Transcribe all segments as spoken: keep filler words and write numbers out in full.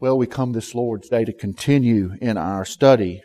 Well, we come this Lord's Day to continue in our study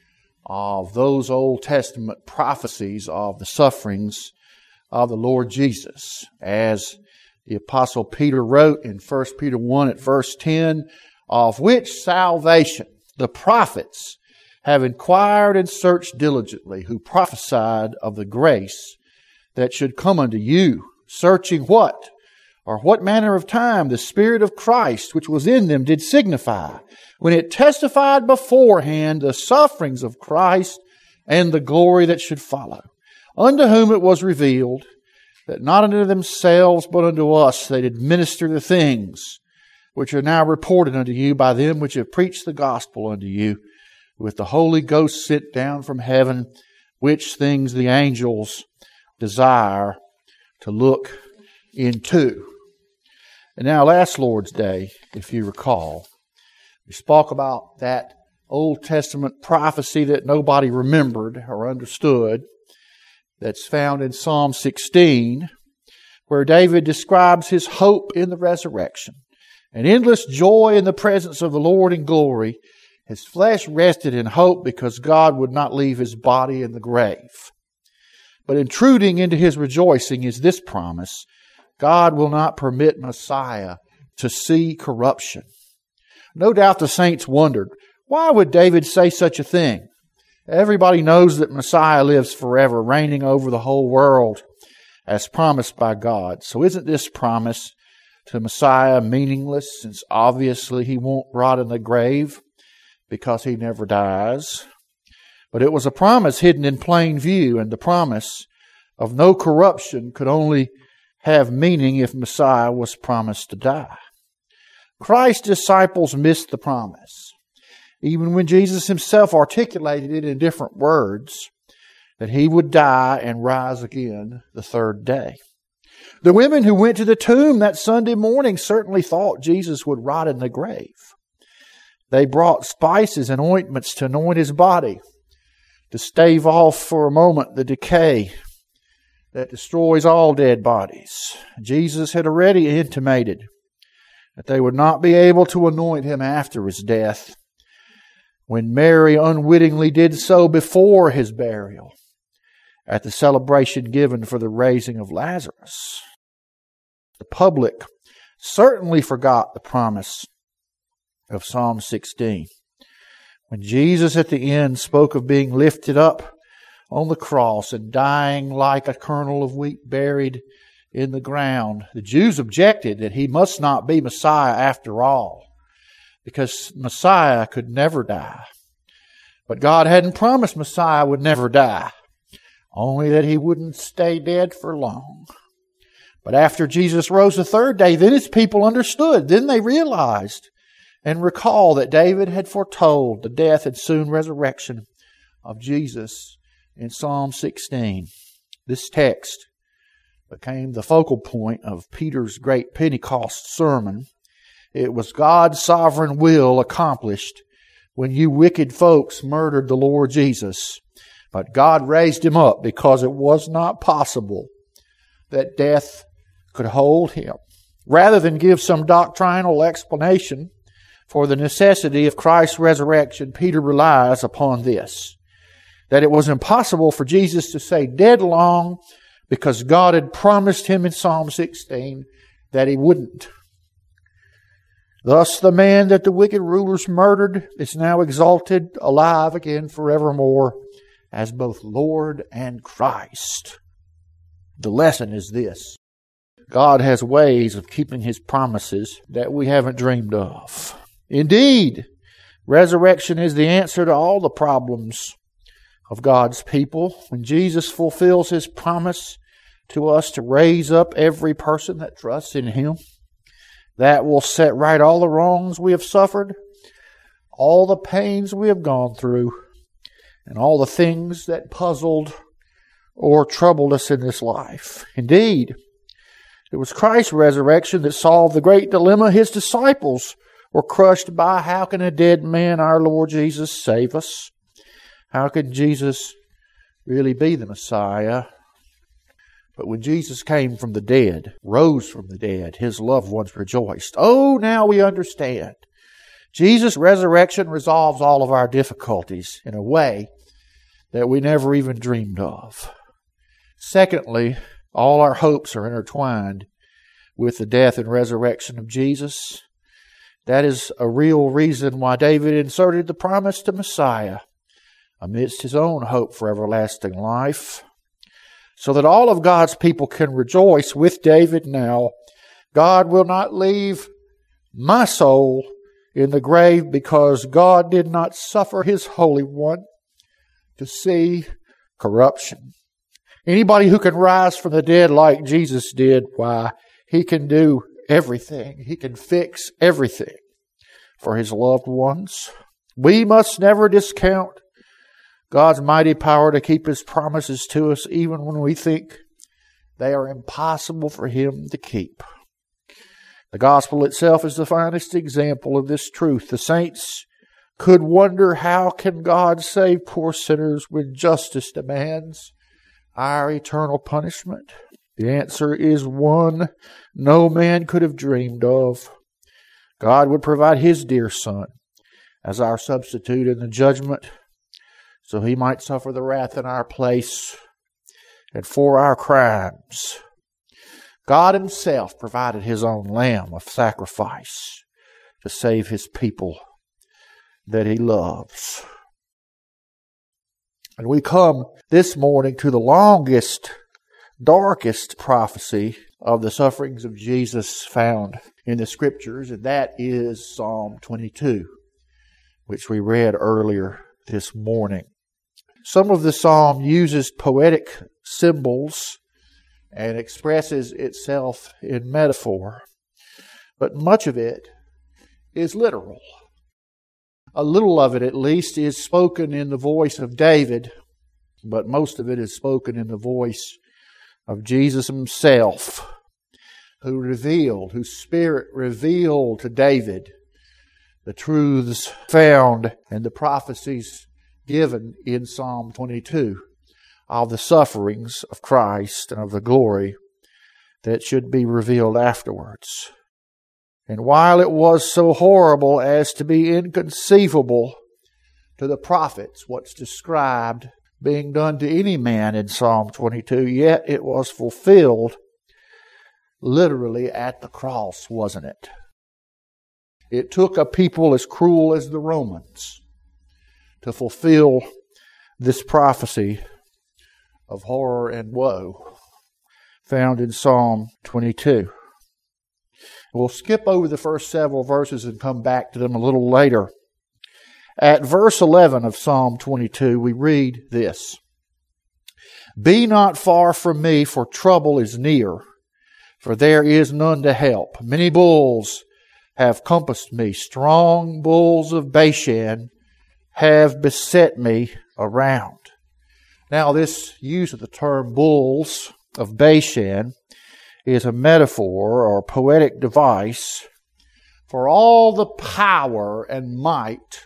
of those Old Testament prophecies of the sufferings of the Lord Jesus. As the Apostle Peter wrote in First Peter one at verse ten, of which salvation the prophets have inquired and searched diligently, who prophesied of the grace that should come unto you, searching what? Or what manner of time the Spirit of Christ which was in them did signify, when it testified beforehand the sufferings of Christ and the glory that should follow, unto whom it was revealed that not unto themselves but unto us they did minister the things which are now reported unto you by them which have preached the gospel unto you, with the Holy Ghost sent down from heaven, which things the angels desire to look into. And now last Lord's Day, if you recall, we spoke about that Old Testament prophecy that nobody remembered or understood, that's found in Psalm sixteen, where David describes his hope in the resurrection, an endless joy in the presence of the Lord in glory. His flesh rested in hope because God would not leave his body in the grave. But intruding into his rejoicing is this promise: God will not permit Messiah to see corruption. No doubt the saints wondered, why would David say such a thing? Everybody knows that Messiah lives forever, reigning over the whole world as promised by God. So isn't this promise to Messiah meaningless, since obviously he won't rot in the grave because he never dies? But it was a promise hidden in plain view, and the promise of no corruption could only have meaning if Messiah was promised to die. Christ's disciples missed the promise, even when Jesus himself articulated it in different words, that he would die and rise again the third day. The women who went to the tomb that Sunday morning certainly thought Jesus would rot in the grave. They brought spices and ointments to anoint his body, to stave off for a moment the decay that destroys all dead bodies. Jesus had already intimated that they would not be able to anoint him after his death, when Mary unwittingly did so before his burial at the celebration given for the raising of Lazarus. The public certainly forgot the promise of Psalm sixteen, when Jesus at the end spoke of being lifted up on the cross and dying like a kernel of wheat buried in the ground. The Jews objected that he must not be Messiah after all, because Messiah could never die. But God hadn't promised Messiah would never die, only that he wouldn't stay dead for long. But after Jesus rose the third day, then his people understood. Then they realized and recalled that David had foretold the death and soon resurrection of Jesus in Psalm sixteen. This text became the focal point of Peter's great Pentecost sermon. It was God's sovereign will accomplished when you wicked folks murdered the Lord Jesus. But God raised him up because it was not possible that death could hold him. Rather than give some doctrinal explanation for the necessity of Christ's resurrection, Peter relies upon this: that it was impossible for Jesus to stay dead long because God had promised him in Psalm sixteen that he wouldn't. Thus the man that the wicked rulers murdered is now exalted, alive again forevermore as both Lord and Christ. The lesson is this: God has ways of keeping his promises that we haven't dreamed of. Indeed, resurrection is the answer to all the problems of God's people. When Jesus fulfills his promise to us to raise up every person that trusts in him, that will set right all the wrongs we have suffered, all the pains we have gone through, and all the things that puzzled or troubled us in this life. Indeed, it was Christ's resurrection that solved the great dilemma his disciples were crushed by. How can a dead man, our Lord Jesus, save us? How can Jesus really be the Messiah? But when Jesus came from the dead, rose from the dead, his loved ones rejoiced. Oh, now we understand. Jesus' resurrection resolves all of our difficulties in a way that we never even dreamed of. Secondly, all our hopes are intertwined with the death and resurrection of Jesus. That is a real reason why David inserted the promise to Messiah amidst his own hope for everlasting life, so that all of God's people can rejoice with David now. God will not leave my soul in the grave, because God did not suffer His Holy One to see corruption. Anybody who can rise from the dead like Jesus did, why, He can do everything. He can fix everything for His loved ones. We must never discount God's mighty power to keep His promises to us, even when we think they are impossible for Him to keep. The gospel itself is the finest example of this truth. The saints could wonder, how can God save poor sinners when justice demands our eternal punishment? The answer is one no man could have dreamed of. God would provide His dear Son as our substitute in the judgment, so He might suffer the wrath in our place and for our crimes. God Himself provided His own lamb of sacrifice to save His people that He loves. And we come this morning to the longest, darkest prophecy of the sufferings of Jesus found in the Scriptures, and that is Psalm twenty-two, which we read earlier this morning. Some of the psalm uses poetic symbols and expresses itself in metaphor, but much of it is literal. A little of it, at least, is spoken in the voice of David, but most of it is spoken in the voice of Jesus Himself, who revealed, whose Spirit revealed to David the truths found and the prophecies given in Psalm twenty-two of the sufferings of Christ and of the glory that should be revealed afterwards. And while it was so horrible as to be inconceivable to the prophets what's described being done to any man in Psalm twenty-two, yet it was fulfilled literally at the cross, wasn't it? It took a people as cruel as the Romans to fulfill this prophecy of horror and woe found in Psalm twenty-two. We'll skip over the first several verses and come back to them a little later. At verse eleven of Psalm twenty-two, we read this: "Be not far from me, for trouble is near, for there is none to help. Many bulls have compassed me, strong bulls of Bashan have beset me around." Now, this use of the term bulls of Bashan is a metaphor or poetic device for all the power and might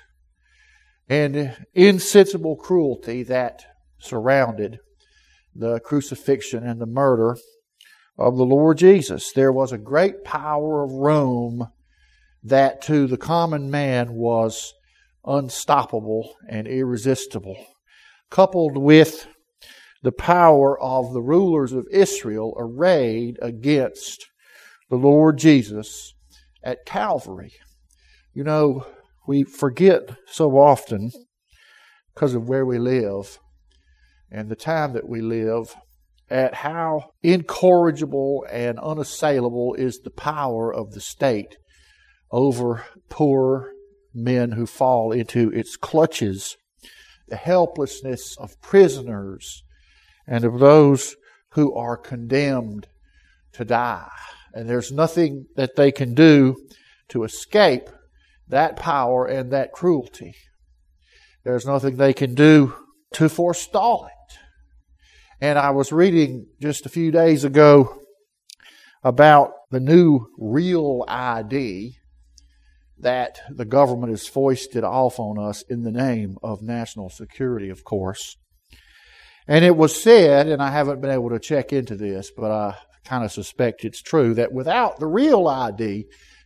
and insensible cruelty that surrounded the crucifixion and the murder of the Lord Jesus. There was a great power of Rome that to the common man was unstoppable and irresistible, coupled with the power of the rulers of Israel arrayed against the Lord Jesus at Calvary. You know, we forget so often, because of where we live and the time that we live, at how incorrigible and unassailable is the power of the state over poor men who fall into its clutches, the helplessness of prisoners and of those who are condemned to die. And there's nothing that they can do to escape that power and that cruelty. There's nothing they can do to forestall it. And I was reading just a few days ago about the new Real I D that the government has foisted off on us in the name of national security, of course. And it was said, and I haven't been able to check into this, but I kind of suspect it's true, that without the Real I D,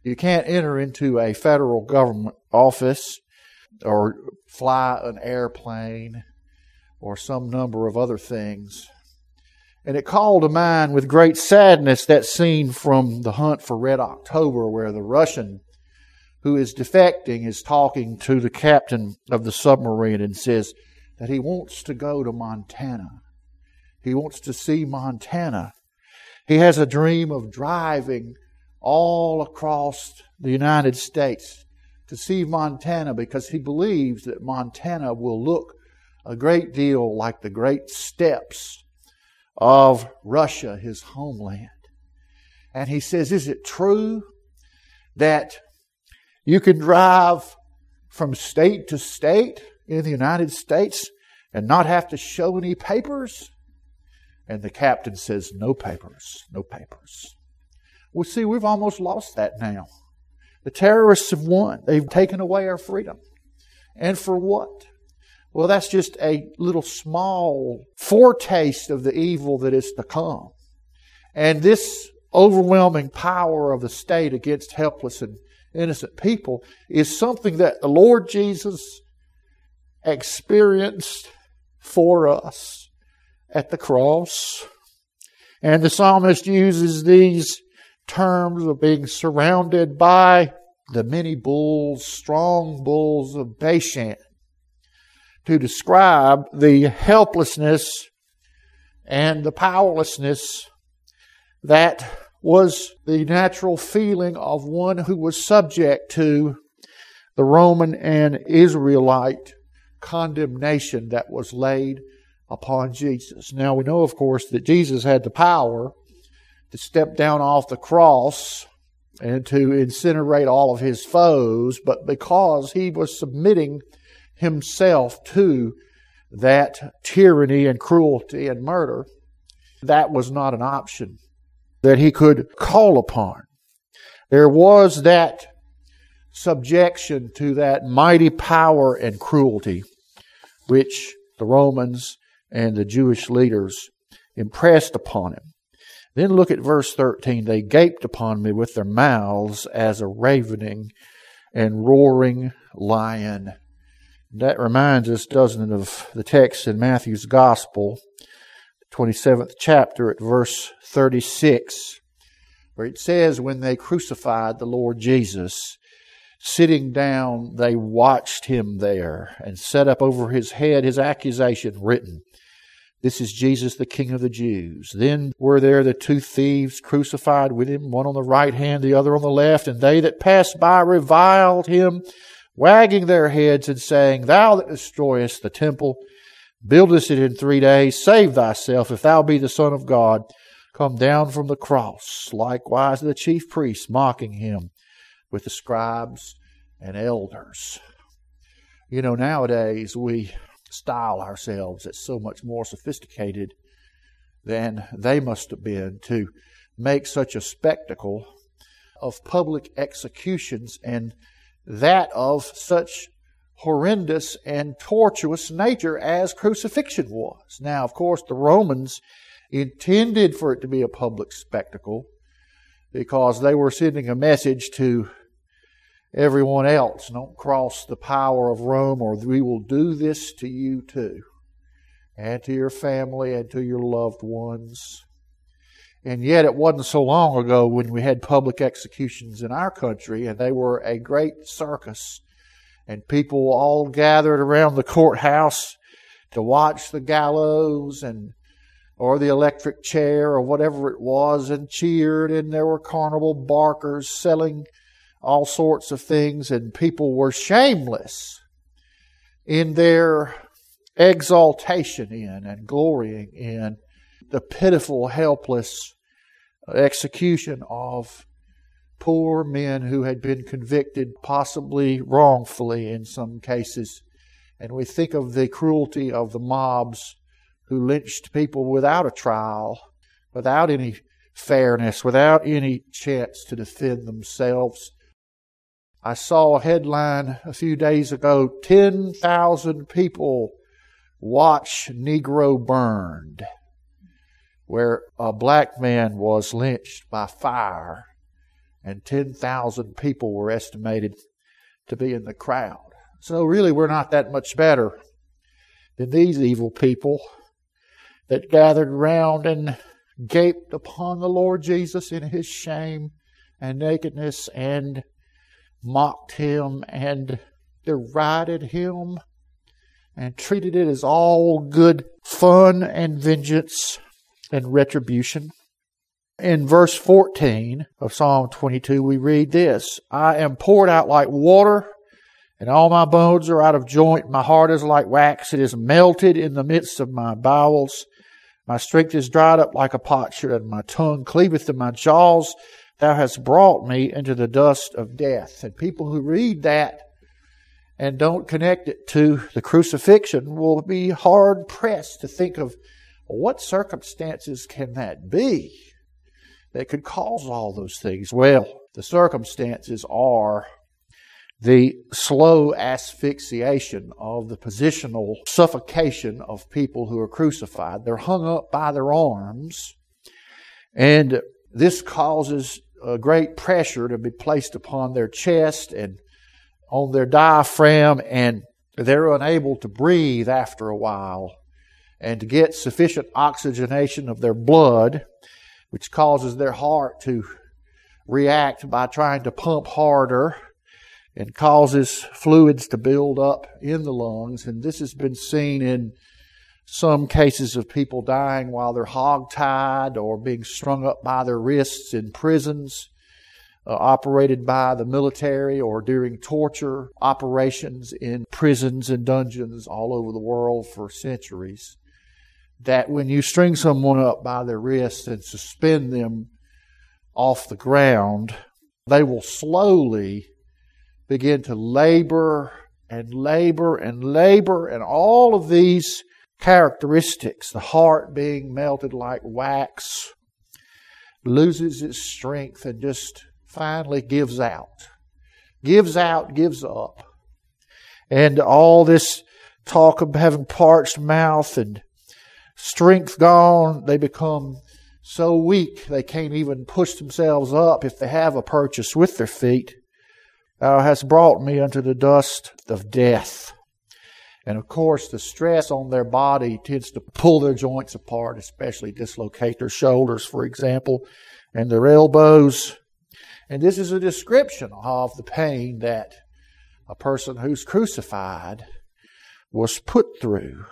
You can't enter into a federal government office or fly an airplane or some number of other things. And it called to mind with great sadness that scene from The Hunt for Red October, where the Russian who is defecting is talking to the captain of the submarine and says that he wants to go to Montana. He wants to see Montana. He has a dream of driving all across the United States to see Montana because he believes that Montana will look a great deal like the great steppes of Russia, his homeland. And he says, is it true that you can drive from state to state in the United States and not have to show any papers? And the captain says, no papers, no papers. Well, see, we've almost lost that now. The terrorists have won. They've taken away our freedom. And for what? Well, that's just a little small foretaste of the evil that is to come. And this overwhelming power of the state against helpless and innocent people is something that the Lord Jesus experienced for us at the cross. And the psalmist uses these terms of being surrounded by the many bulls, strong bulls of Bashan, to describe the helplessness and the powerlessness that was the natural feeling of one who was subject to the Roman and Israelite condemnation that was laid upon Jesus. Now we know, of course, that Jesus had the power to step down off the cross and to incinerate all of his foes, but because he was submitting himself to that tyranny and cruelty and murder, that was not an option that he could call upon. There was that subjection to that mighty power and cruelty which the Romans and the Jewish leaders impressed upon him. Then look at verse thirteen. They gaped upon me with their mouths as a ravening and roaring lion. That reminds us, doesn't it, of the text in Matthew's Gospel, twenty-seventh chapter at verse thirty-six, where it says, when they crucified the Lord Jesus, sitting down, they watched him there and set up over his head his accusation written, this is Jesus, the King of the Jews. Then were there the two thieves crucified with him, one on the right hand, the other on the left, and they that passed by reviled him, wagging their heads and saying, thou that destroyest the temple, buildest it in three days, save thyself, if thou be the Son of God, come down from the cross. Likewise the chief priests mocking him with the scribes and elders. You know, nowadays we style ourselves as so much more sophisticated than they must have been to make such a spectacle of public executions, and that of such horrendous and tortuous nature as crucifixion was. Now, of course, the Romans intended for it to be a public spectacle because they were sending a message to everyone else. Don't cross the power of Rome, or we will do this to you too, and to your family and to your loved ones. And yet it wasn't so long ago when we had public executions in our country, and they were a great circus, and people all gathered around the courthouse to watch the gallows and or the electric chair or whatever it was, and cheered, and there were carnival barkers selling all sorts of things, and people were shameless in their exaltation in and glorying in the pitiful, helpless execution of poor men who had been convicted, possibly wrongfully in some cases. And we think of the cruelty of the mobs who lynched people without a trial, without any fairness, without any chance to defend themselves. I saw a headline a few days ago, ten thousand people watch Negro burned, where a black man was lynched by fire and ten thousand people were estimated to be in the crowd. So really we're not that much better than these evil people that gathered around and gaped upon the Lord Jesus in His shame and nakedness and mocked Him and derided Him and treated it as all good fun and vengeance and retribution. In verse fourteen of Psalm twenty-two, we read this: I am poured out like water, and all my bones are out of joint. My heart is like wax. It is melted in the midst of my bowels. My strength is dried up like a potsherd, and my tongue cleaveth to my jaws. Thou hast brought me into the dust of death. And people who read that and don't connect it to the crucifixion will be hard pressed to think of, well, what circumstances can that be that could cause all those things? Well, the circumstances are the slow asphyxiation of the positional suffocation of people who are crucified. They're hung up by their arms, and this causes a great pressure to be placed upon their chest and on their diaphragm, and they're unable to breathe after a while and to get sufficient oxygenation of their blood, which causes their heart to react by trying to pump harder and causes fluids to build up in the lungs. And this has been seen in some cases of people dying while they're hogtied or being strung up by their wrists in prisons uh, operated by the military, or during torture operations in prisons and dungeons all over the world for centuries. That when you string someone up by their wrists and suspend them off the ground, they will slowly begin to labor and labor and labor, and all of these characteristics, the heart being melted like wax, loses its strength and just finally gives out. Gives out, gives up. And all this talk of having parched mouth and strength gone, they become so weak they can't even push themselves up if they have a purchase with their feet. Thou hast brought me unto the dust of death. And of course, the stress on their body tends to pull their joints apart, especially dislocate their shoulders, for example, and their elbows. And this is a description of the pain that a person who's crucified was put through.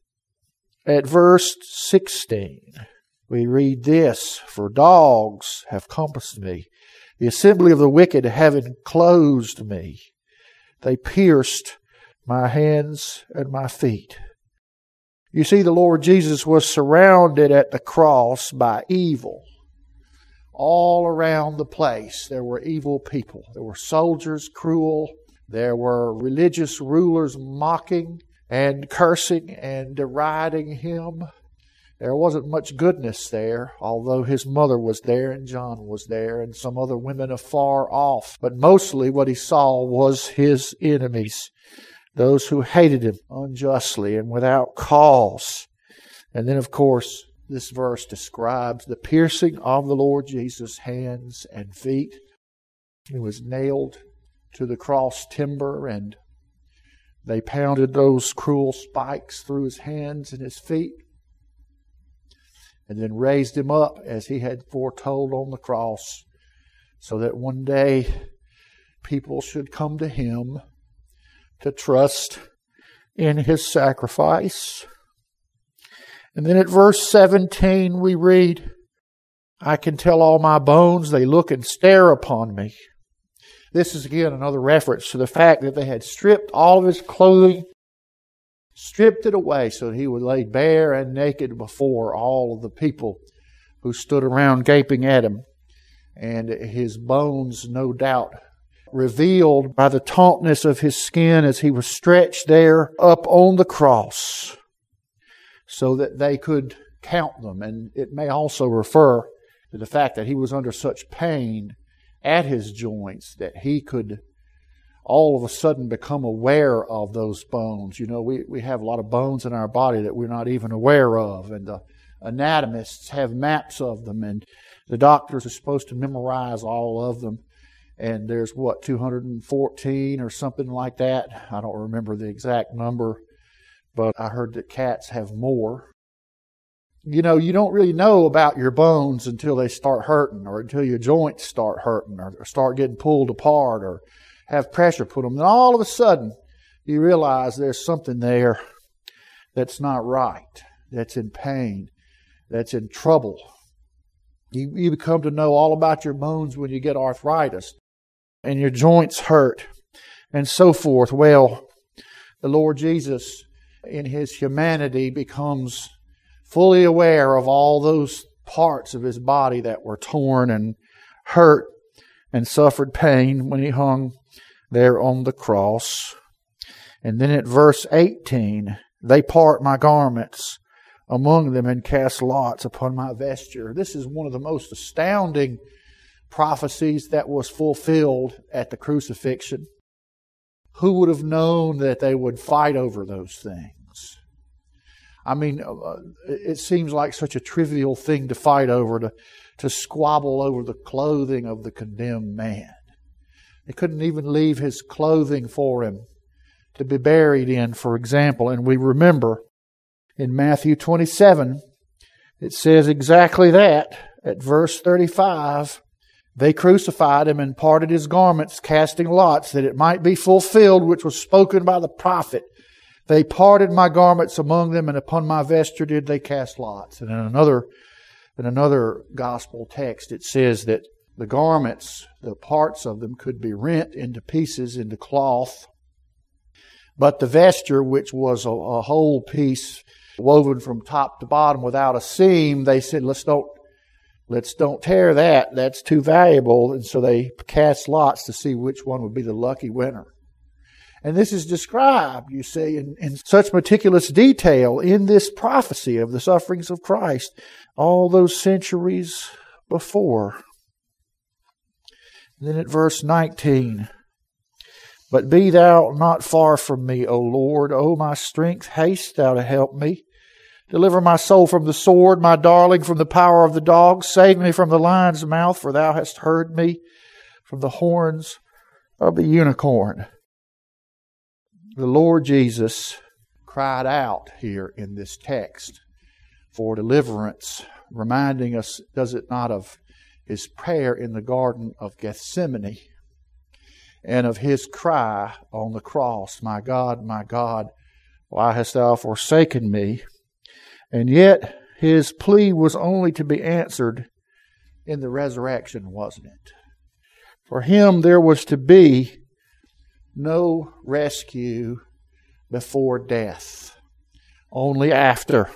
At verse sixteen, we read this: For dogs have compassed me, the assembly of the wicked have enclosed me. They pierced my hands and my feet. You see, the Lord Jesus was surrounded at the cross by evil. All around the place there were evil people. There were soldiers cruel. There were religious rulers mocking and cursing and deriding Him. There wasn't much goodness there, although His mother was there and John was there and some other women afar off. But mostly what He saw was His enemies, those who hated Him unjustly and without cause. And then, of course, this verse describes the piercing of the Lord Jesus' hands and feet. He was nailed to the cross timber, and they pounded those cruel spikes through His hands and His feet, and then raised Him up as He had foretold on the cross, so that one day people should come to Him to trust in His sacrifice. And then at verse seventeen we read, I can tell all my bones, they look and stare upon me. This is again another reference to the fact that they had stripped all of His clothing, stripped it away so that He would lay bare and naked before all of the people who stood around gaping at Him. And His bones, no doubt, revealed by the tautness of His skin as He was stretched there up on the cross, so that they could count them. And it may also refer to the fact that He was under such pain at His joints that He could all of a sudden become aware of those bones. You know, we, we have a lot of bones in our body that we're not even aware of, and the anatomists have maps of them, and The doctors are supposed to memorize all of them. And there's, what, two hundred fourteen or something like that? I don't remember the exact number, but I heard that cats have more. You know, you don't really know about your bones until they start hurting, or until your joints start hurting, or start getting pulled apart, or have pressure put on them. And all of a sudden, you realize there's something there that's not right, that's in pain, that's in trouble. You, you come to know all about your bones when you get arthritis, and your joints hurt, and so forth. Well, the Lord Jesus, in His humanity, becomes fully aware of all those parts of His body that were torn and hurt and suffered pain when He hung there on the cross. And then at verse eighteen, they part my garments among them and cast lots upon my vesture. This is one of the most astounding prophecies that was fulfilled at the crucifixion. Who would have known that they would fight over those things? I mean, uh, it seems like such a trivial thing to fight over, to, to squabble over the clothing of the condemned man. They couldn't even leave his clothing for him to be buried in, for example. And we remember in Matthew twenty-seven, it says exactly that at verse thirty-five. They crucified Him and parted His garments, casting lots, that it might be fulfilled, which was spoken by the prophet. They parted my garments among them, and upon my vesture did they cast lots. And in another, in another gospel text, it says that the garments, the parts of them, could be rent into pieces, into cloth. But the vesture, which was a, a whole piece woven from top to bottom without a seam, they said, let's don't, let's don't tear that. That's too valuable. And so they cast lots to see which one would be the lucky winner. And this is described, you see, in, in such meticulous detail in this prophecy of the sufferings of Christ all those centuries before. And then at verse nineteen, but be thou not far from me, O Lord, O my strength, haste thou to help me. Deliver my soul from the sword, my darling from the power of the dogs. Save me from the lion's mouth, for thou hast heard me from the horns of the unicorn. The Lord Jesus cried out here in this text for deliverance, reminding us, does it not, of His prayer in the Garden of Gethsemane and of His cry on the cross, my God, my God, why hast thou forsaken me? And yet His plea was only to be answered in the resurrection, wasn't it? For Him there was to be no rescue before death, only after.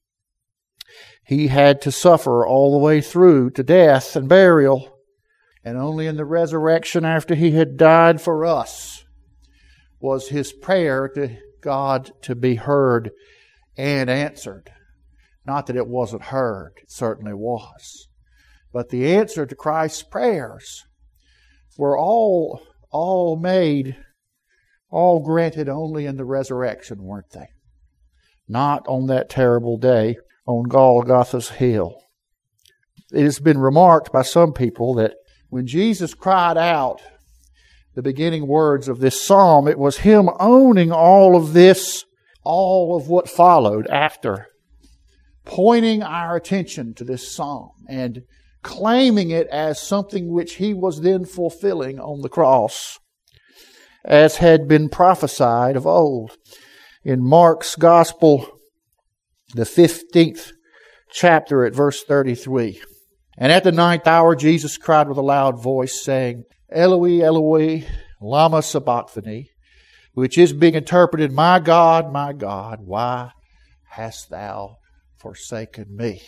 He had to suffer all the way through to death and burial, and only in the resurrection, after He had died for us, was His prayer to God to be heard and answered. Not that it wasn't heard, it certainly was. But the answer to Christ's prayers were all, all made, all granted only in the resurrection, weren't they? Not on that terrible day on Golgotha's hill. It has been remarked by some people that when Jesus cried out the beginning words of this psalm, it was Him owning all of this, all of what followed after, pointing our attention to this psalm and claiming it as something which He was then fulfilling on the cross, as had been prophesied of old. In Mark's Gospel, the fifteenth chapter at verse thirty-three. And at the ninth hour Jesus cried with a loud voice, saying, Eloi, Eloi, lama sabachthani, which is being interpreted, My God, my God, why hast thou forsaken me?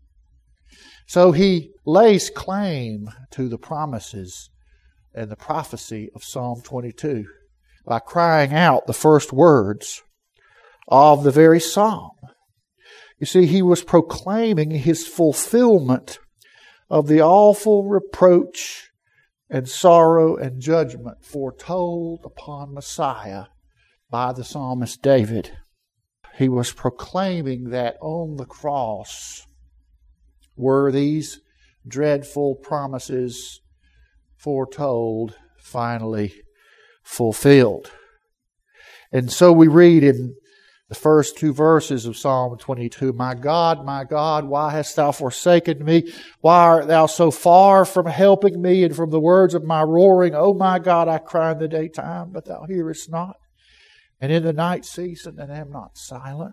So He lays claim to the promises and the prophecy of Psalm twenty-two by crying out the first words of the very psalm. You see, He was proclaiming His fulfillment of the awful reproach and sorrow and judgment foretold upon Messiah by the psalmist David. He was proclaiming that on the cross were these dreadful promises foretold finally fulfilled. And so we read in the first two verses of Psalm twenty-two, "My God, my God, why hast thou forsaken me? Why art thou so far from helping me and from the words of my roaring? O my God, I cry in the daytime, but thou hearest not, and in the night season, and am not silent."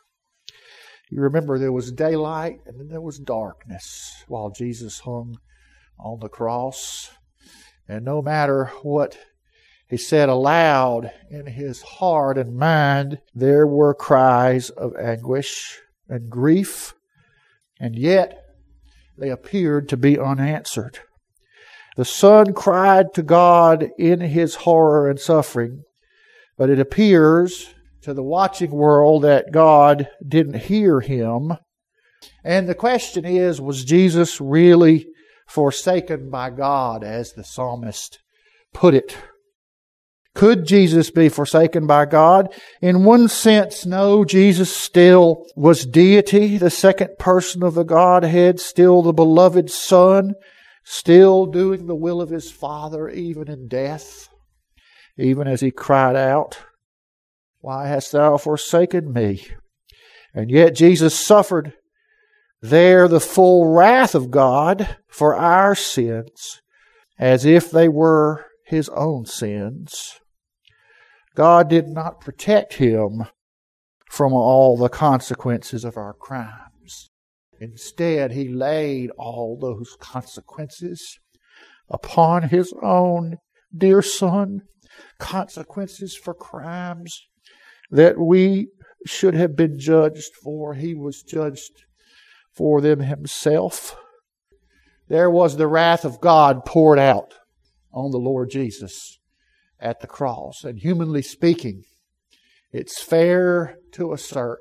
You remember there was daylight and then there was darkness while Jesus hung on the cross. And no matter what he said aloud in his heart and mind, there were cries of anguish and grief, and yet they appeared to be unanswered. The Son cried to God in his horror and suffering, but it appears to the watching world that God didn't hear him. And the question is, was Jesus really forsaken by God, as the psalmist put it? Could Jesus be forsaken by God? In one sense, no. Jesus still was deity, the second person of the Godhead, still the beloved Son, still doing the will of his Father even in death, even as he cried out, "Why hast thou forsaken me?" And yet Jesus suffered there the full wrath of God for our sins, as if they were his own sins. God did not protect him from all the consequences of our crimes. Instead, he laid all those consequences upon his own dear Son, consequences for crimes that we should have been judged for. He was judged for them himself. There was the wrath of God poured out on the Lord Jesus at the cross. And humanly speaking, it's fair to assert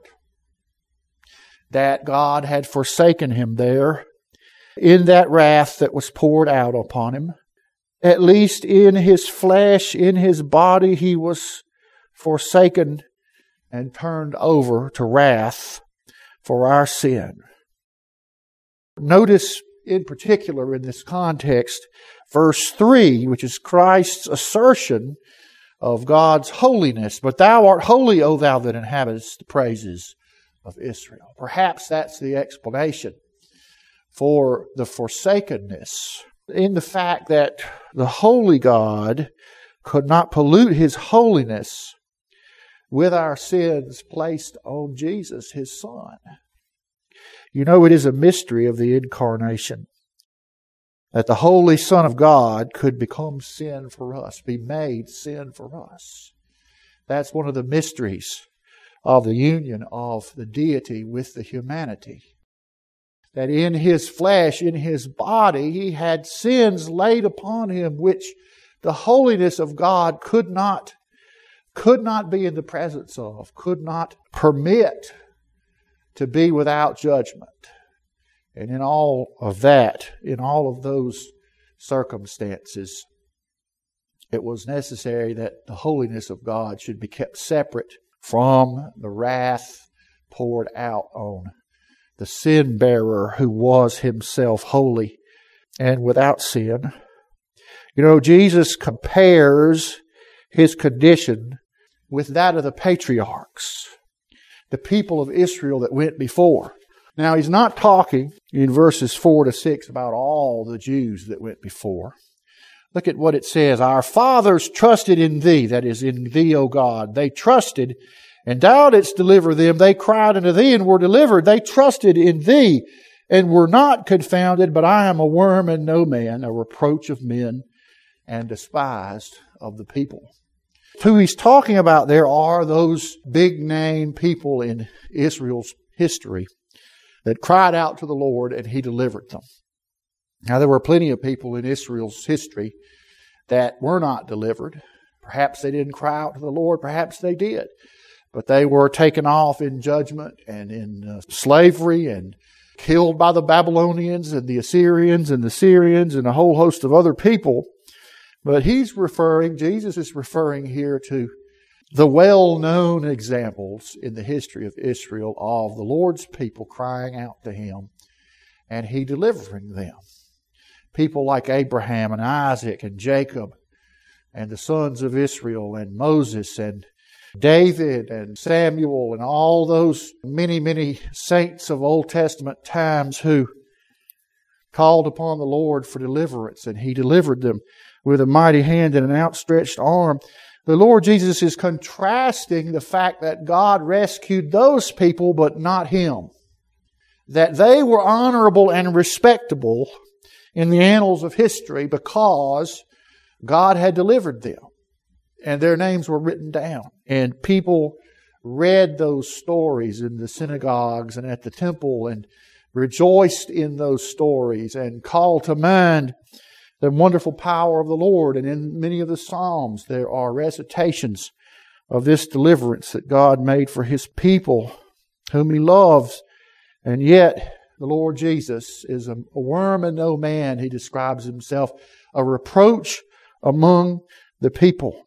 that God had forsaken him there in that wrath that was poured out upon him. At least in his flesh, in his body, he was forsaken and turned over to wrath for our sin. Notice in particular in this context, verse three, which is Christ's assertion of God's holiness. "But thou art holy, O thou that inhabitest the praises of Israel." Perhaps that's the explanation for the forsakenness, in the fact that the holy God could not pollute his holiness with our sins placed on Jesus, his Son. You know, it is a mystery of the incarnation that the Holy Son of God could become sin for us, be made sin for us. That's one of the mysteries of the union of the deity with the humanity. That in his flesh, in his body, he had sins laid upon him which the holiness of God could not, could not be in the presence of, could not permit to be without judgment. And in all of that, in all of those circumstances, it was necessary that the holiness of God should be kept separate from the wrath poured out on the sin bearer who was himself holy and without sin. You know, Jesus compares his condition with that of the patriarchs, the people of Israel that went before. Now, he's not talking in verses four to six about all the Jews that went before. Look at what it says. "Our fathers trusted in thee," that is, in thee, O God. They trusted, and thou didst deliver them. They cried unto thee and were delivered. They trusted in thee and were not confounded. But I am a worm and no man, a reproach of men and despised of the people. Who he's talking about there are those big name people in Israel's history that cried out to the Lord and he delivered them. Now, there were plenty of people in Israel's history that were not delivered. Perhaps they didn't cry out to the Lord. Perhaps they did. But they were taken off in judgment and in uh, slavery and killed by the Babylonians and the Assyrians and the Syrians and a whole host of other people. But he's referring, Jesus is referring here to the well-known examples in the history of Israel of the Lord's people crying out to him and he delivering them. people like Abraham and Isaac and Jacob and the sons of Israel and Moses and David and Samuel and all those many, many saints of Old Testament times who called upon the Lord for deliverance, and He delivered them with a mighty hand and an outstretched arm. The Lord Jesus is contrasting the fact that God rescued those people but not Him. That they were honorable and respectable in the annals of history because God had delivered them. And their names were written down. And people read those stories in the synagogues and at the temple and rejoiced in those stories and called to mind the wonderful power of the Lord. And in many of the Psalms there are recitations of this deliverance that God made for His people whom He loves. And yet the Lord Jesus is a worm and no man. He describes Himself a reproach among the people.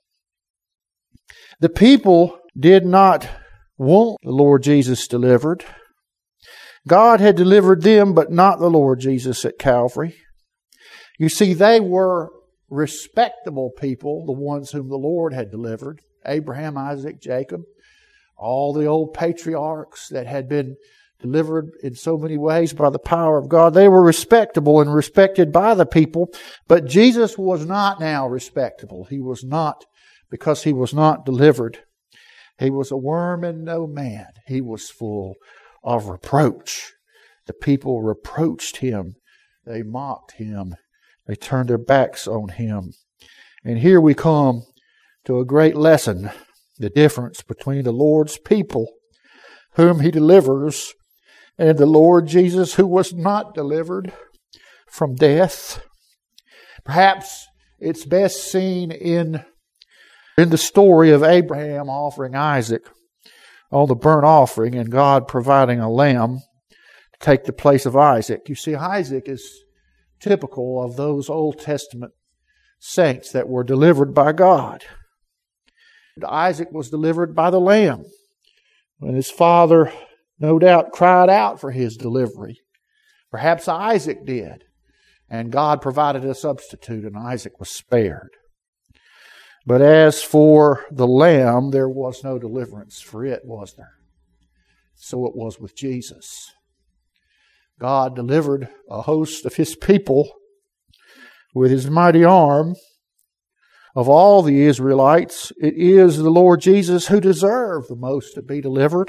The people did not want the Lord Jesus delivered. God had delivered them, but not the Lord Jesus at Calvary. You see, they were respectable people, the ones whom the Lord had delivered. Abraham, Isaac, Jacob, all the old patriarchs that had been delivered in so many ways by the power of God. They were respectable and respected by the people, but Jesus was not now respectable. He was not, because He was not delivered. He was a worm and no man. He was full of reproach. The people reproached Him. They mocked Him. They turned their backs on Him. And here we come to a great lesson, the difference between the Lord's people, whom He delivers, and the Lord Jesus, who was not delivered from death. Perhaps it's best seen in, in the story of Abraham offering Isaac on the burnt offering and God providing a lamb to take the place of Isaac. You see, Isaac is typical of those Old Testament saints that were delivered by God. Isaac was delivered by the lamb when his father, no doubt, cried out for his delivery. Perhaps Isaac did, and God provided a substitute, and Isaac was spared. But as for the lamb, there was no deliverance for it, was there? So it was with Jesus. God delivered a host of His people with His mighty arm. Of all the Israelites, it is the Lord Jesus who deserved the most to be delivered.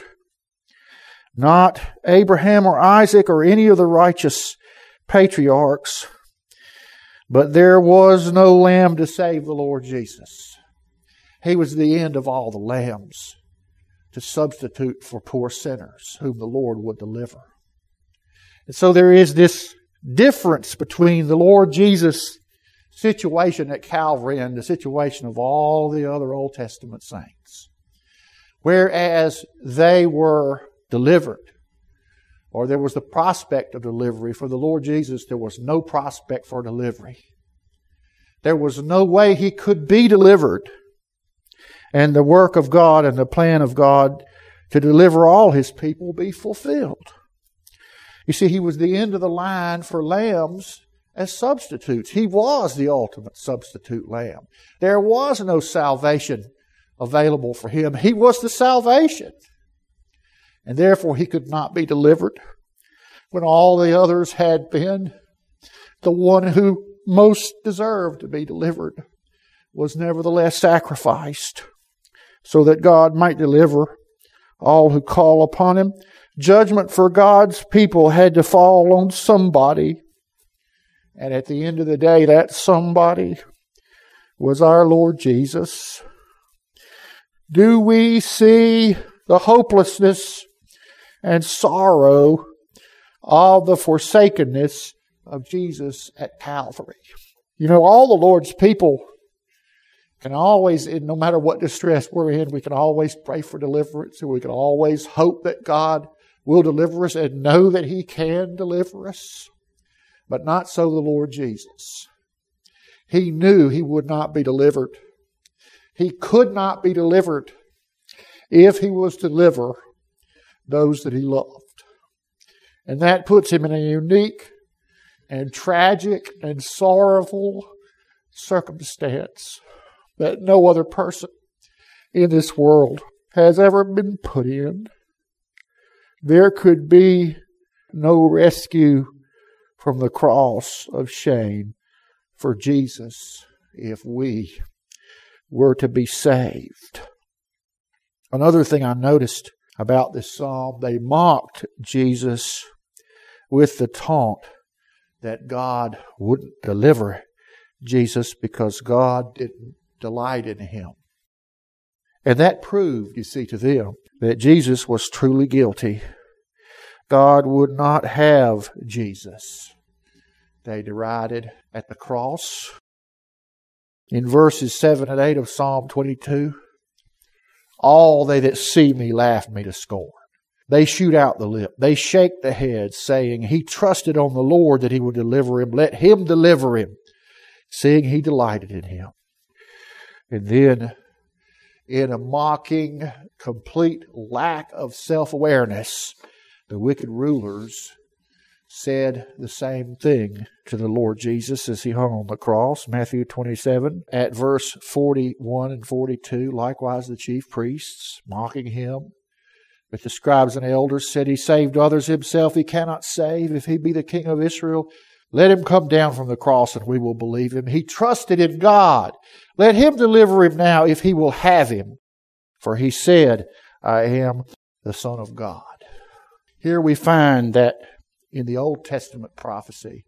Not Abraham or Isaac or any of the righteous patriarchs. But there was no lamb to save the Lord Jesus. He was the end of all the lambs to substitute for poor sinners whom the Lord would deliver. And so there is this difference between the Lord Jesus' situation at Calvary and the situation of all the other Old Testament saints. Whereas they were delivered, or there was the prospect of delivery, for the Lord Jesus there was no prospect for delivery. There was no way He could be delivered. And the work of God and the plan of God to deliver all His people be fulfilled. You see, He was the end of the line for lambs as substitutes. He was the ultimate substitute lamb. There was no salvation available for Him. He was the salvation. And therefore He could not be delivered when all the others had been. The one who most deserved to be delivered was nevertheless sacrificed so that God might deliver all who call upon Him. Judgment for God's people had to fall on somebody. And at the end of the day, that somebody was our Lord Jesus. Do we see the hopelessness and sorrow of the forsakenness of Jesus at Calvary? You know, all the Lord's people can always, no matter what distress we're in, we can always pray for deliverance, and we can always hope that God will deliver us and know that He can deliver us. But not so the Lord Jesus. He knew He would not be delivered. He could not be delivered if He was to deliver those that He loved. And that puts Him in a unique and tragic and sorrowful circumstance that no other person in this world has ever been put in. There could be no rescue from the cross of shame for Jesus if we were to be saved. Another thing I noticed about this psalm, they mocked Jesus with the taunt that God wouldn't deliver Jesus because God didn't delight in him. And that proved, you see, to them that Jesus was truly guilty. God would not have Jesus. They derided at the cross. In verses seven and eight of Psalm twenty-two, all they that see me laugh me to scorn. They shoot out the lip. They shake the head, saying, He trusted on the Lord that He would deliver him. Let Him deliver him, seeing He delighted in him. And then, in a mocking, complete lack of self-awareness, the wicked rulers said the same thing to the Lord Jesus as He hung on the cross. Matthew twenty-seven, at verse forty-one and forty-two, likewise the chief priests, mocking Him. But the scribes and elders said, He saved others, Himself He cannot save. If He be the King of Israel, let Him come down from the cross and we will believe Him. He trusted in God. Let Him deliver Him now if He will have Him. For He said, I am the Son of God. Here we find that in the Old Testament prophecy,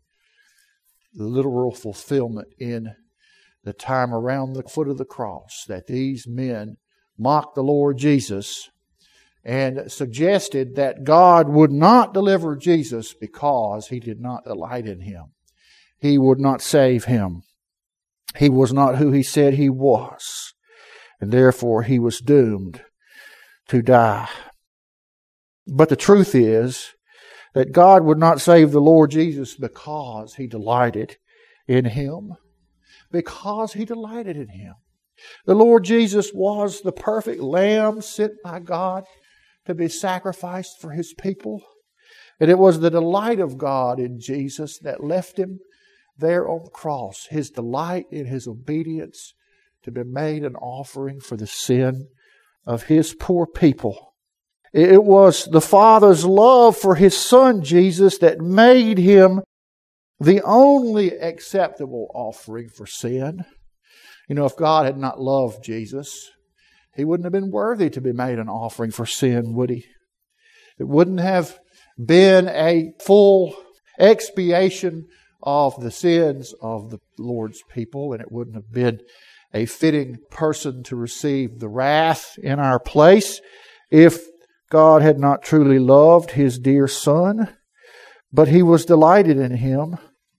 the literal fulfillment in the time around the foot of the cross, that these men mocked the Lord Jesus and suggested that God would not deliver Jesus because He did not delight in Him. He would not save Him. He was not who He said He was, and therefore He was doomed to die. But the truth is that God would not save the Lord Jesus because He delighted in Him. Because He delighted in Him. The Lord Jesus was the perfect Lamb sent by God to be sacrificed for His people. And it was the delight of God in Jesus that left Him there on the cross. His delight in His obedience to be made an offering for the sin of His poor people. It was the Father's love for His Son Jesus that made Him the only acceptable offering for sin. You know, if God had not loved Jesus, He wouldn't have been worthy to be made an offering for sin, would He? It wouldn't have been a full expiation of the sins of the Lord's people, and it wouldn't have been a fitting person to receive the wrath in our place if God had not truly loved His dear Son. But He was delighted in Him.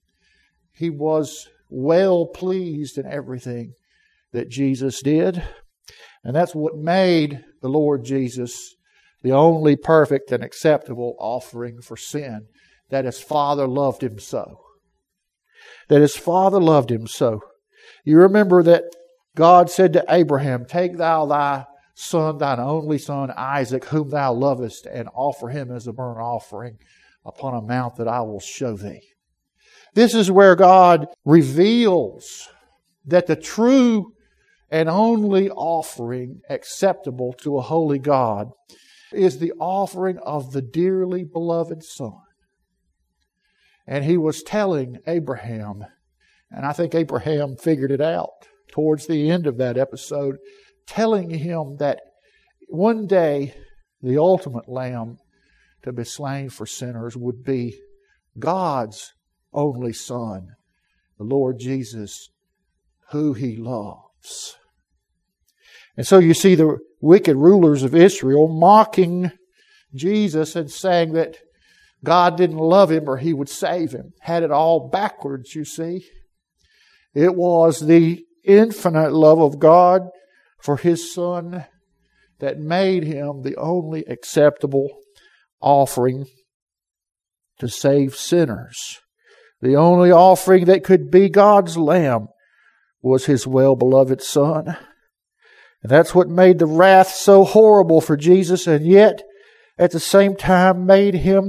He was well pleased in everything that Jesus did. And that's what made the Lord Jesus the only perfect and acceptable offering for sin. That His Father loved Him so. That His Father loved Him so. You remember that God said to Abraham, Take thou thy son, thine only son, Isaac, whom thou lovest, and offer him as a burnt offering upon a mount that I will show thee. This is where God reveals that the true and only offering acceptable to a holy God is the offering of the dearly beloved Son. And He was telling Abraham, and I think Abraham figured it out towards the end of that episode, telling him that one day the ultimate Lamb to be slain for sinners would be God's only Son, the Lord Jesus, who He loves. And so you see the wicked rulers of Israel mocking Jesus and saying that God didn't love Him or He would save Him. Had it all backwards, you see. It was the infinite love of God for His Son that made Him the only acceptable offering to save sinners. The only offering that could be God's Lamb was His well-beloved Son. And that's what made the wrath so horrible for Jesus, and yet at the same time made Him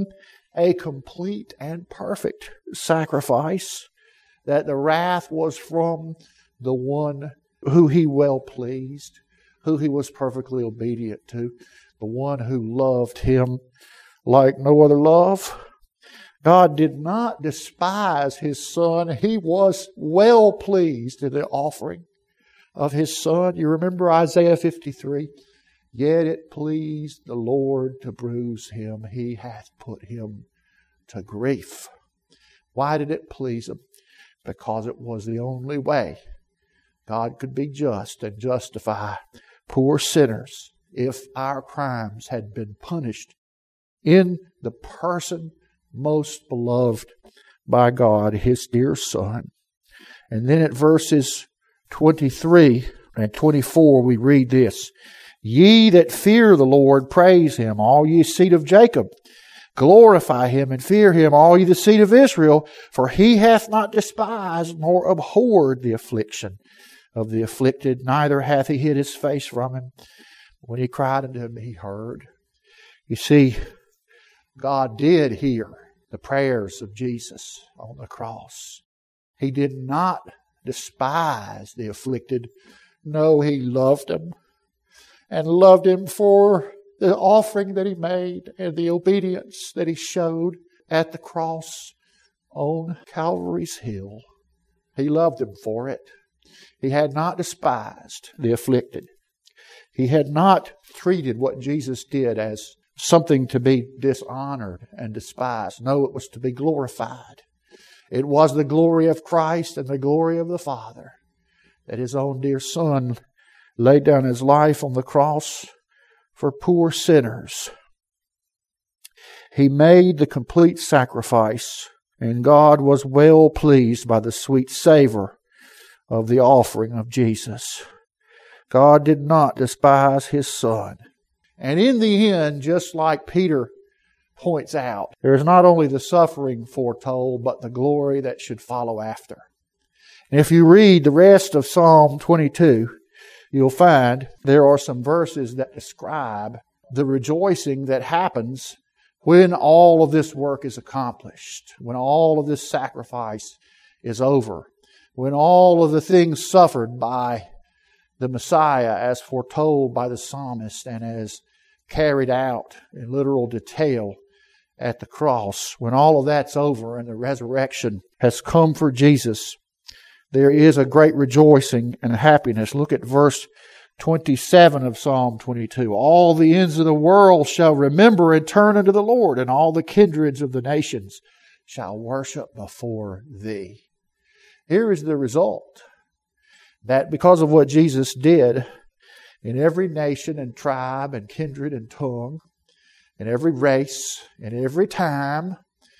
a complete and perfect sacrifice, that the wrath was from the one who He well pleased, who He was perfectly obedient to, the one who loved Him like no other love. God did not despise His Son. He was well pleased in the offering of His Son. You remember Isaiah fifty-three? Yet it pleased the Lord to bruise Him. He hath put Him to grief. Why did it please Him? Because it was the only way God could be just and justify poor sinners if our crimes had been punished in the person most beloved by God, His dear Son. And then at verses twenty-three and twenty-four we read this: Ye that fear the Lord, praise Him, all ye seed of Jacob. Glorify Him and fear Him, all ye the seed of Israel, for He hath not despised nor abhorred the affliction of the afflicted, neither hath He hid His face from him. When he cried unto Him, He heard. You see, God did hear the prayers of Jesus on the cross. He did not despise the afflicted. No, He loved him, and loved him for the offering that He made and the obedience that He showed at the cross on Calvary's hill. He loved him for it. He had not despised the afflicted. He had not treated what Jesus did as something to be dishonored and despised. No, it was to be glorified. It was the glory of Christ and the glory of the Father that His own dear Son laid down His life on the cross for poor sinners. He made the complete sacrifice, and God was well pleased by the sweet savor of the offering of Jesus. God did not despise His Son. And in the end, just like Peter points out, there is not only the suffering foretold, but the glory that should follow after. And if you read the rest of Psalm twenty-two, you'll find there are some verses that describe the rejoicing that happens when all of this work is accomplished, when all of this sacrifice is over, when all of the things suffered by the Messiah as foretold by the psalmist and as carried out in literal detail at the cross, when all of that's over and the resurrection has come for Jesus, there is a great rejoicing and happiness. Look at verse twenty-seven of Psalm twenty-two. All the ends of the world shall remember and turn unto the Lord, and all the kindreds of the nations shall worship before Thee. Here is the result, that because of what Jesus did, in every nation and tribe and kindred and tongue, in every race, in every time,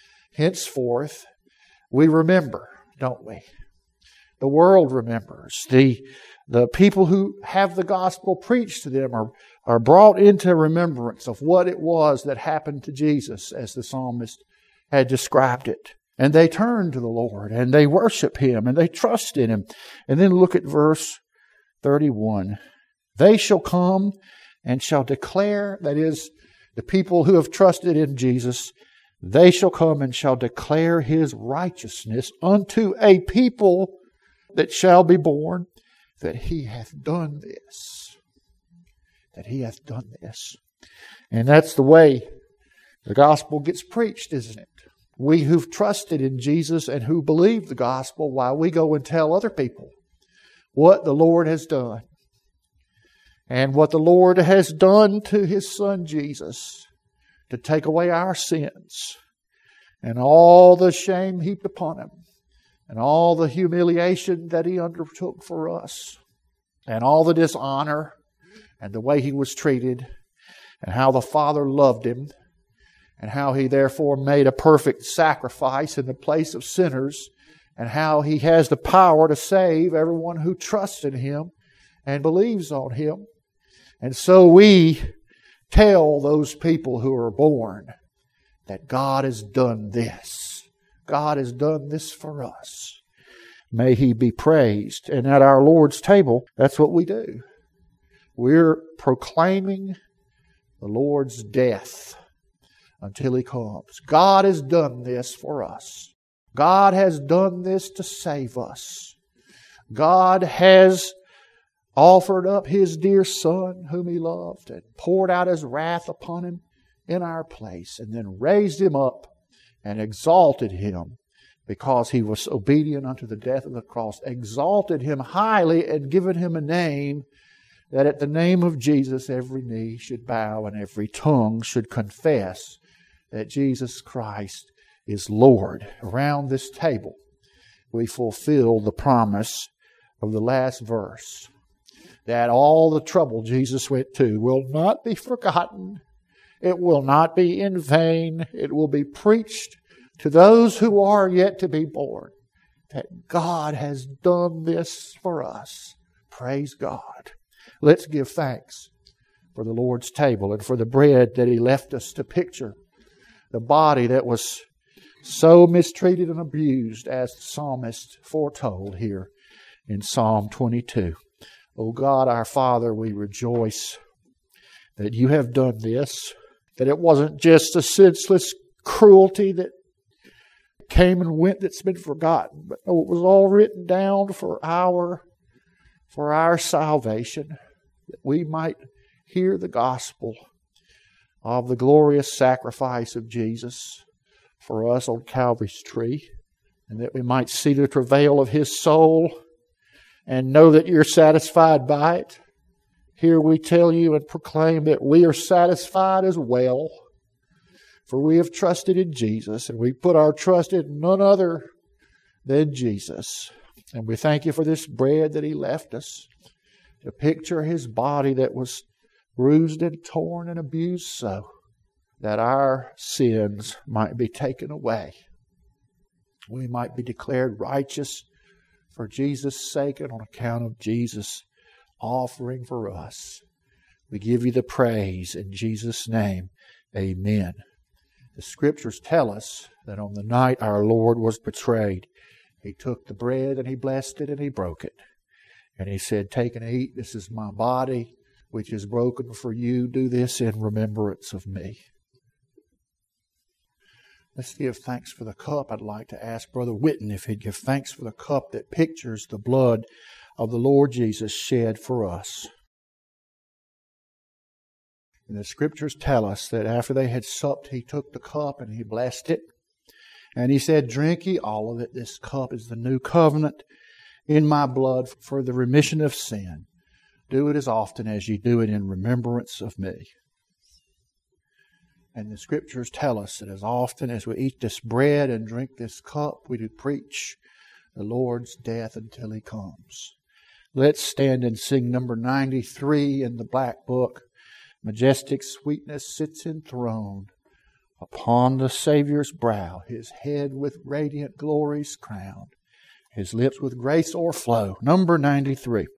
henceforth, we remember, don't we? The world remembers. The, the people who have the gospel preached to them are, are brought into remembrance of what it was that happened to Jesus, as the psalmist had described it. And they turn to the Lord, and they worship Him, and they trust in Him. And then look at verse thirty-one. They shall come and shall declare, that is, the people who have trusted in Jesus, they shall come and shall declare His righteousness unto a people that shall be born, that He hath done this. That He hath done this. And that's the way the gospel gets preached, isn't it? We who've trusted in Jesus and who believe the gospel, while we go and tell other people what the Lord has done. And what the Lord has done to His Son Jesus to take away our sins, and all the shame heaped upon Him, and all the humiliation that He undertook for us, and all the dishonor, and the way He was treated, and how the Father loved Him, and how He therefore made a perfect sacrifice in the place of sinners, and how He has the power to save everyone who trusts in Him and believes on Him. And so we tell those people who are born that God has done this. God has done this for us. May He be praised. And at our Lord's table, that's what we do. We're proclaiming the Lord's death until He comes. God has done this for us. God has done this to save us. God has offered up His dear Son whom He loved and poured out His wrath upon Him in our place, and then raised Him up and exalted Him because He was obedient unto the death of the cross, exalted Him highly and given Him a name that at the name of Jesus every knee should bow and every tongue should confess that Jesus Christ is Lord. Around this table we fulfill the promise of the last verse, that all the trouble Jesus went to will not be forgotten. It will not be in vain. It will be preached to those who are yet to be born, that God has done this for us. Praise God. Let's give thanks for the Lord's table and for the bread that He left us to picture the body that was so mistreated and abused as the psalmist foretold here in Psalm twenty-two. O God, our Father, we rejoice that You have done this, that it wasn't just a senseless cruelty that came and went that's been forgotten, but oh, it was all written down for our, for our salvation, that we might hear the gospel of the glorious sacrifice of Jesus for us on Calvary's tree, and that we might see the travail of His soul and know that You're satisfied by it. Here we tell You and proclaim that we are satisfied as well, for we have trusted in Jesus, and we put our trust in none other than Jesus. And we thank You for this bread that He left us, to picture His body that was bruised and torn and abused so that our sins might be taken away. We might be declared righteous for Jesus' sake and on account of Jesus' offering for us. We give You the praise in Jesus' name. Amen. The Scriptures tell us that on the night our Lord was betrayed, He took the bread and He blessed it and He broke it. And He said, "Take and eat. This is My body, which is broken for you. Do this in remembrance of Me." Let's give thanks for the cup. I'd like to ask Brother Witten if he'd give thanks for the cup that pictures the blood of the Lord Jesus shed for us. And the Scriptures tell us that after they had supped, He took the cup and He blessed it. And He said, "Drink ye all of it. This cup is the new covenant in My blood for the remission of sin. Do it as often as ye do it in remembrance of Me." And the Scriptures tell us that as often as we eat this bread and drink this cup, we do preach the Lord's death until He comes. Let's stand and sing number ninety-three in the Black Book. Majestic sweetness sits enthroned upon the Savior's brow, His head with radiant glories crowned, His lips with grace o'erflow. Number ninety-three.